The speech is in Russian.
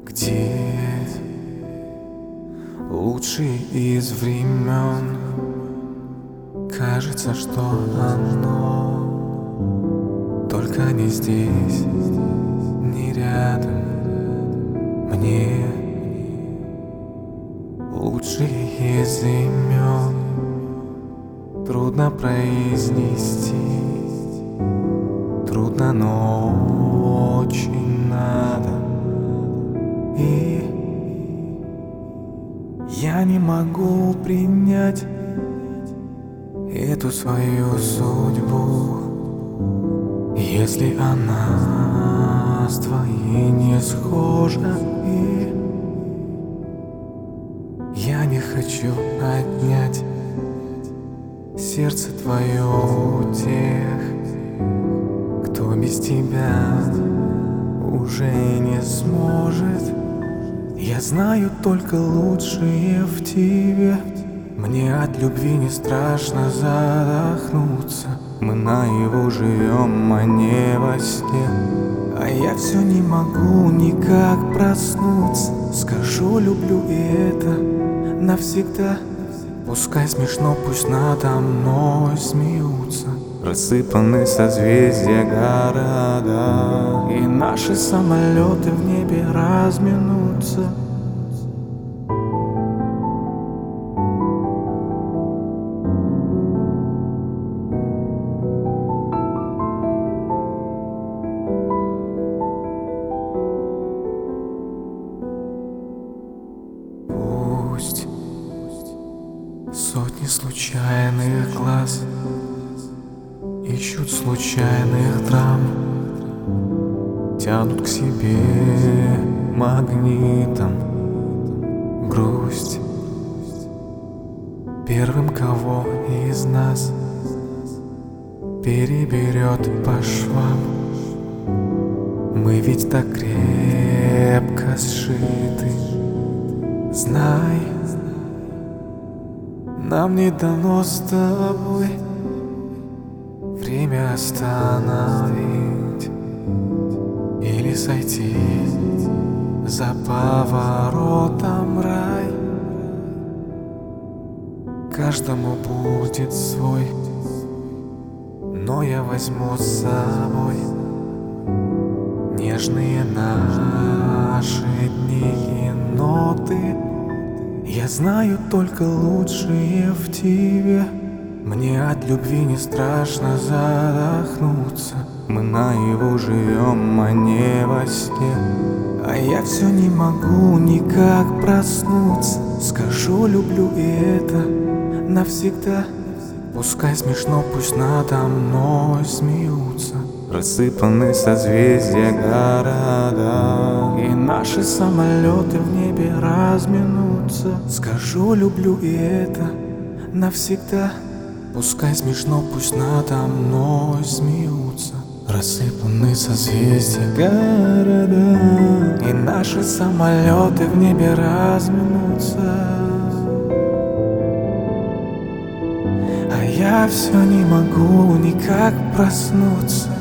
Где лучший из времен? Кажется, что оно только не здесь, не рядом. Мне лучший из имен трудно произнести, трудно, но очень надо. И я не могу принять эту свою судьбу, если она с твоей не схожа. И я не хочу отнять сердце твое у тех, кто без тебя уже не сможет. Я знаю только лучшее в тебе. Мне от любви не страшно задохнуться. Мы наяву живем, а не во сне. А я все не могу никак проснуться. Скажу, люблю, и это навсегда. Пускай смешно, пусть надо мной смеются. Рассыпаны созвездия города, и наши самолеты в небе разминутся. Пусть сотни случайных глаз ищут случайных драм, тянут к себе магнитом. Грусть первым, кого из нас переберет по швам. Мы ведь так крепко сшиты. Знай, нам не дано с тобой время остановить или сойти за поворотом рай. Каждому будет свой, но я возьму с собой нежные наши дни и ноты. Я знаю только лучшее в тебе. Мне от любви не страшно задохнуться. Мы наяву живем, а не во сне. А я все не могу никак проснуться. Скажу, люблю, и это навсегда. Пускай смешно, пусть надо мной смеются. Рассыпаны созвездия города, и наши самолеты в небе разминутся. Скажу, люблю, и это навсегда. Пускай смешно, пусть надо мной смеются. Рассыпаны созвездия города, и наши самолеты в небе разминутся. А я все не могу никак проснуться.